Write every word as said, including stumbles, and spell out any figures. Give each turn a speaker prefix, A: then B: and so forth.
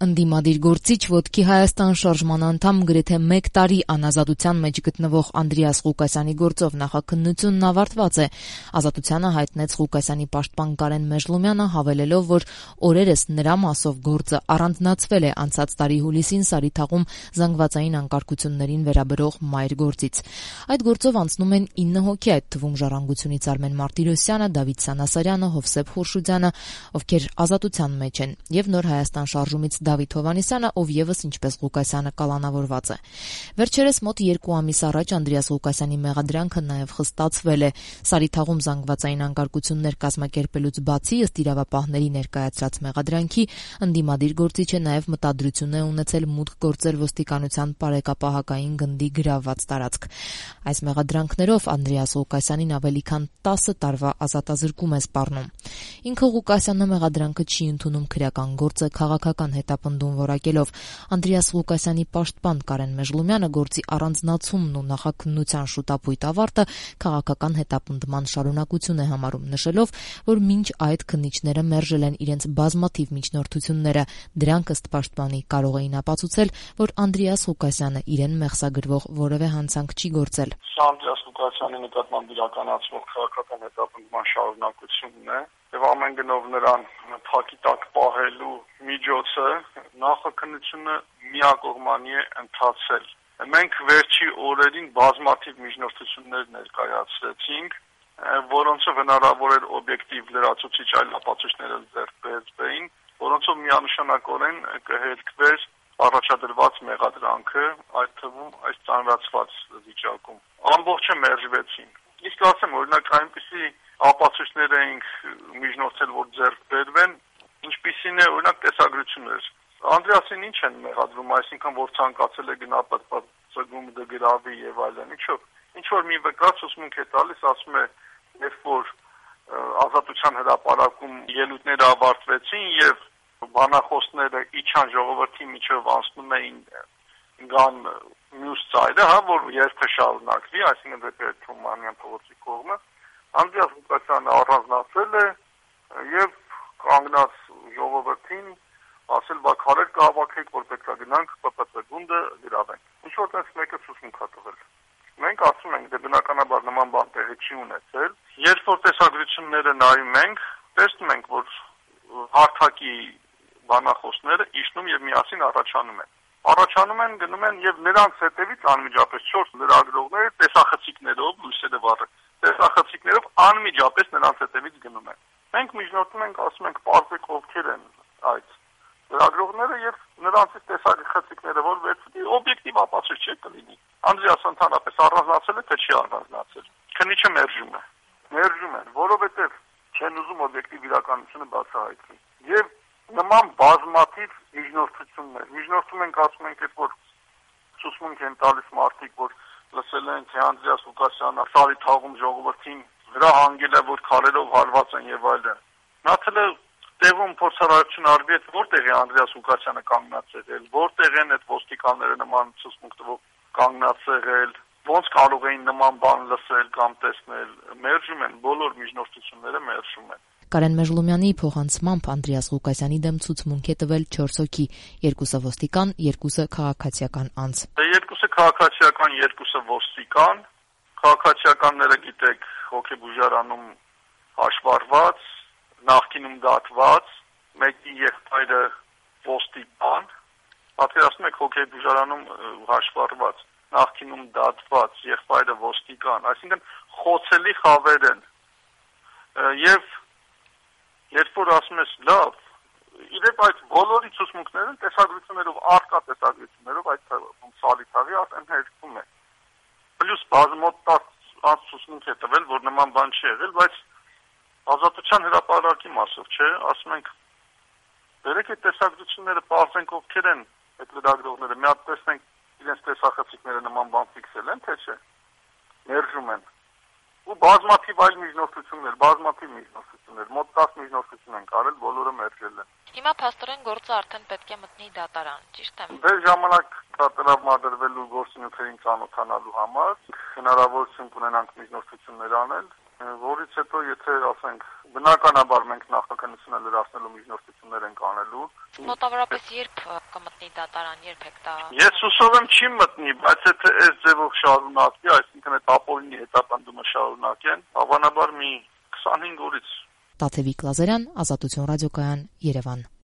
A: Ընդդիմադիր գործիչ Ոտքի Հայաստան շարժման անդամ գրեթե մեկ տարի անազատության մեջ գտնվող Անդրեաս Ղուկասյանի գործով նախաքննությունն ավարտված է։ Ազատությանը հայտնեց Ղուկասյանի պաշտպան Կարեն Մեժլումյանը, հավելելով, որ օրերս նրա մասով գործը առանձնացվել է անցած տարի հուլիսին Սարիթաղում զանգվածային անկարգություններին վերաբերող մայր գործից։ Այդ գործով անցնում են ինը հոգի, այդ թվում Ժառանգությունից Արմեն Մարտիրոսյանը, Դավիթ Սանասարյանը, Հովսեփ Խուրշուդյանը, ովքեր ազատության մեջ են, եւ Նոր Հայաստան շարժումից Դավիթ Հովհաննիսյանը, ով եւս ինչպես Ղուկասյանը կալանավորված է։ Վերջերս մոտ երկու ամիս առաջ Անդրեաս Ղուկասյանի մեղադրանքը նաեւ խստացվել է։ Սարիթաղում զանգվածային անկարգություններ կազմակերպելուց բացի, ըստ իրավապահների ներկայացրած մեղադրանքի, ընդդիմադիր գործիչը նաեւ մտադրություն է ունեցել մուտք գործել ոստիկանության պարեկապահակային գնդի գրավված տարածք։ Այս մեղադրանքներով Անդրեաս Ղուկասյանին ավելի քան տասը տարվա ազատազրկում է սպառնում։ Ինքը Ղուկասյանը մեղադրանքը չի ընդունում, քրեական գործը քաղաքական հետապնդում որակելով։ Անդրեաս Ղուկասյանի պաշտպան Կարեն Մեժլումյանը գործի առանձնացումն ու նախաքննության շուտապույտ ավարտը քաղաքական հետապնդման շարունակություն է համարում, նշելով, որ մինչ այդ քննիչները մերժել են իրենց բազմաթիվ միջնորդությունները։ Դրանք, ըստ պաշտպանի, կարող էին ապացուցել, որ Անդրեաս Ղուկասյանը իրեն մեղսագրվող որևէ հանցանք չի գործել։
B: Սա Անդրեաս Ղուկասյանի նկատմամբ իրականացվող քաղաքական հետապնդման շարունակությունն է եւ ամեն գնով նրան փակի տակ պահելու միջոցը նախաքննությունը միակողմանի է ընթացել։ Մենք վերջի օրերին բազմաթիվ միջնորդություններ ներկայացրեցինք, որոնցով հնարավոր էր օբյեկտիվ լրացուցիչ այլ ապացույցներ ձեռք բերվեին, որոնցով միանշանակորեն կհերկվեր առաջադրված մեղադրանքը, այդ թվում այս ծանրացված վիճակում։ Ամբողջը մերժվեցին։ Իսկ ասեմ, օրինակ այնպիսի ապացույցներ էինք միջնորդել, որ ձեռք բերվեն, ինչպիսին է օրինակ տեսագրություններ։ Անդրեասին ինչ են մեղադրում, այսինքն որ ցանկացել է գնահատական դգրավի եւ այլն, ինչով։ Ինչ որ մի վկա ցուցմունք է տալիս, ասում է, երբ որ ազատության հրապարակում ելույթները ավարտվեցին եւ բանախոսները իջան ժողովրդի միջով անցնում էին գան մյուս ծայրը, հա, որ երբը շարունակվի, այսինքն դեպի Թումանյան փողոցի կողմը, Անդրեաս Ղուկասյանը առանձնացել է եւ կանգնած ժողովրդին ասել, բա քարեր կհավաքեք, որ պետք է գնանք Պ Պ Ց գունդը գրավենք։ Ինչ որ տես մեկը ցուցմունք է տվել։ Մենք ասում ենք, դե բնականաբար նման բան տեղի չի ունեցել։ Երբ որ տեսագրությունները նայում ենք, տեսնում ենք, որ հարթակի բանախոսները իջնում եւ միասին առաջանում են։ Առաջանում են, գնում են եւ նրանց հետեւից անմիջապես չորս լրագրողներ տեսախցիկներով, լույսերը վառը, տեսախցիկներով անմիջապես նրանց հետեւից գնում են։ Մենք միջնորդում ենք, ասում ենք, պարզեք ովքեր են այդ լրագրողները եւ նրանցից տեսախցիկները, որ վերցնի օբյեկտիվ ապացույց չէ կլինի։ Անդրեասը ընդհանրապես առանձնացել է, թե չի առանձնացել։ Քննիչը մերժում է։ Մերժում են, որովհետեւ չեն ուզում օբյեկտիվ իրականությունը բացահայտվի։ Եվ նման բազմաթիվ միջնորդություններ։ Միջնորդում ենք, ասում ենք, այդ որ ցուցմունք են տալիս մարդիկ, որ լսել են, թե Անդրեաս Ղուկասյանը Սարիթաղում ժողովրդին վրա հանգել է, որ քարերով հարված են եւ այլն։ Նաթելը տեղում փորձարարություն արվի, այդ որտեղ է Անդրեաս Ղուկասյանը կանգնած եղել, որտեղ են այդ ոստիկանները նման ցուցմունք տվող կանգնած եղել, ոնց կարող էին նման բան լսել կամ տեսնել։ Մերժում են, բոլոր միջնորդությունները մերժում են։
A: Կարեն Մեժլումյանի փոխանցմամբ Անդրեաս Ղուկասյանի դեմ ցուցմունք է տվել չորս հոգի, երկուսը ոստիկան, երկուսը քաղաքացիական անձ։
B: Երկուսը քաղաքացիական, երկուսը ոստիկան։ Քաղաքացիականները, գիտեք, հոգեբուժարանում հաշվառված, նախկինում դատված, մեկի եղբայրը ոստիկան, պատկերացնում եք հոգեբուժարանում հաշվառված, նախկինում դատված, եղբայրը ոստիկան, այսինքն խոցելի խավեր են։ Եվ երբ որ ասում ես լավ, իրեք այդ բոլորի ցուցմունքները տեսագրություններով, արկա տեսագրություններով այդ Սարիթաղի արդեն հերկվում է։ Պլյուս բազմոտ տասը ցուցմունք է տվել, որ նման բան չի եղել, բայց ազատության հրապարակի մասով, չէ, ասում ենք, բերեք այդ տեսագրությունները պարզենք ովքեր են այդ լրագրողները, մի հատ տեսնենք իրենց տեսախցիկները նման բան ֆիքսել են, թե չէ, մերժում են։ Ու բազմաթիվ այլ միջնորդություններ, բազմաթիվ միջնորդություններ, մոտ տասը միջնորդություն են կարել, բոլորը մերժել են։
C: Հիմա փաստորեն գործը արդեն պետք է մտնի դատարան, ճիշտ է։
B: Դե ժամանակ դատարանադրվելու գործունեություններին ծանոթանալու համար հնարավորություն կունենանք միջնորդություններ անել, որից հետո եթե ասենք բնականաբար մենք նախաքննությունը լրացնելու միջնորդություններ ենք անելու։
C: Մոտավորապես երբ կմտնի դատարան, երբ եք դա։
B: Ես հուսով եմ չի մտնի, բայց եթե այս ձևով շարունակվի, այսինքն այդ ապօրինի հետապնդումը շարունակեն, հավանաբար մի քսանհինգ օրից։
A: Տաթևիկ Լազարյան, Ազատություն ռադիոկայան, Երևան։